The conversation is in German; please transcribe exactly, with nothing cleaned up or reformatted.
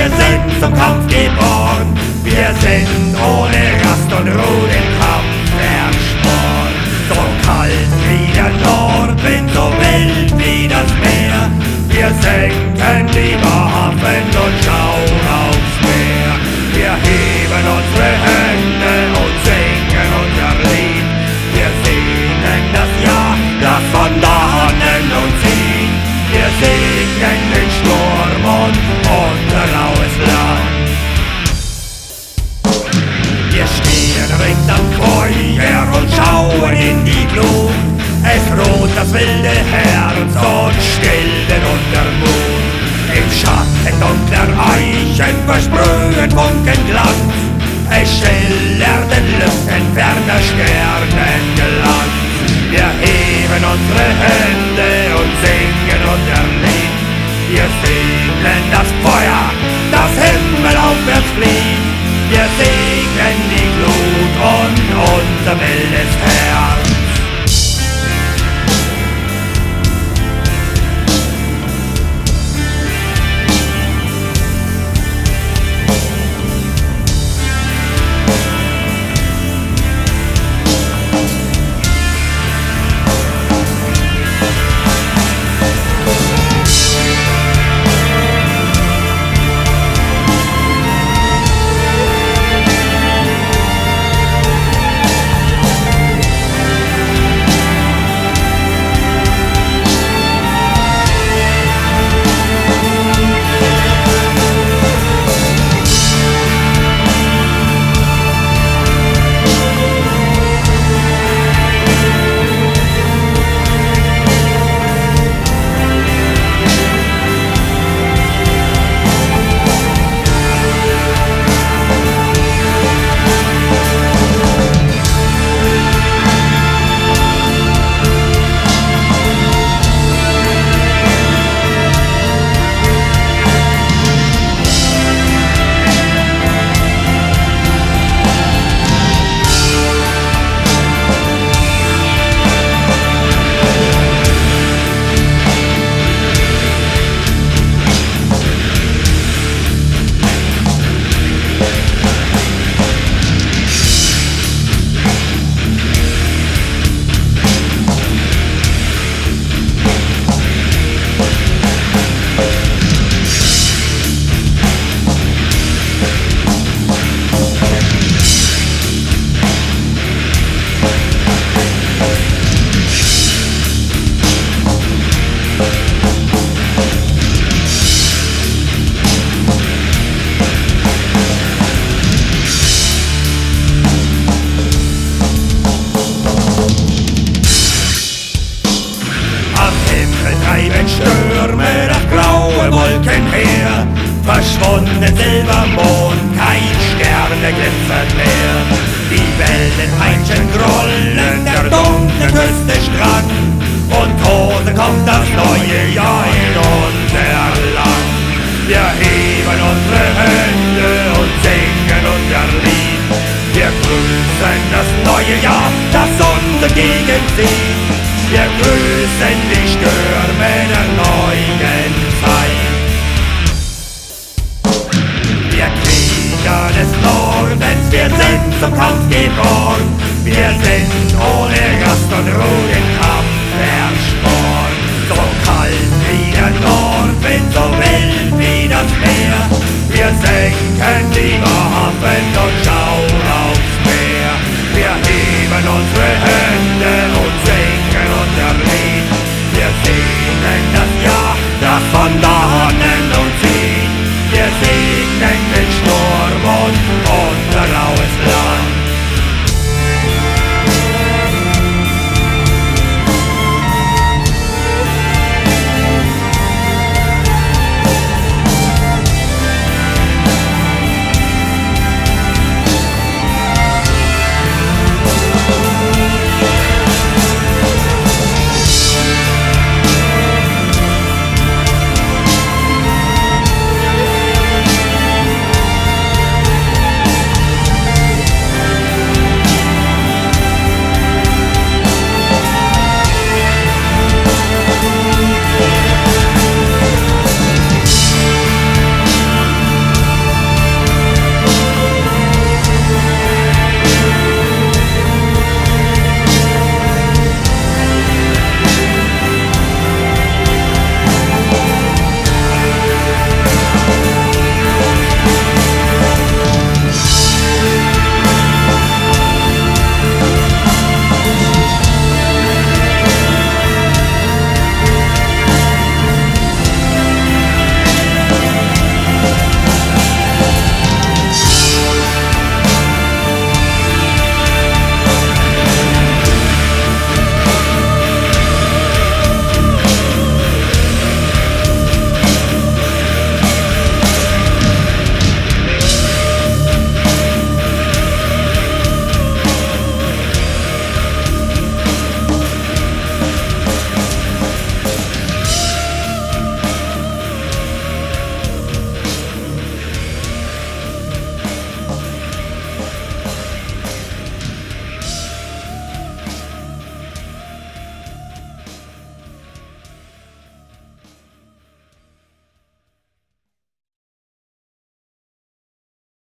wir sind zum Kampf geboren. Wir sind ohne Rast und Ruhe den Kampf ersporen. So kalt wie der Nordwind, so wild wie das Meer. Wir senken die Waffen und schauen aufs Meer. Wir heben unsere Hände und singen unser Lied. Wir singen das Jahr, das von dannen uns zieht. Wir segnen den Sturm und unser raues Land. Wir stehen ringt am Feuer und schauen in die Glut. Es ruht das wilde Herz und still den Untermut. Im Schatten dunkler Eichen versprühen Funken Glanz. Es schillert in Lüften ferner Sternenglanz. Wir heben unsere Hände und singen unser Lied. Wir segnen das Feuer, das Himmel aufwärts flieht. Wir segnen die Glut und unser wildes Herz. Stürme das graue Wolken her, verschwunden Silbermond, kein Sterne glitzert mehr. Die Wellenpeitschen grollen der dunklen Küste Strand, und Tode kommt das neue Jahr in unser Land. Wir heben unsere Hände und singen unser Lied. Wir grüßen das neue Jahr, das uns entgegenzieht. Wir grüßen die Stürme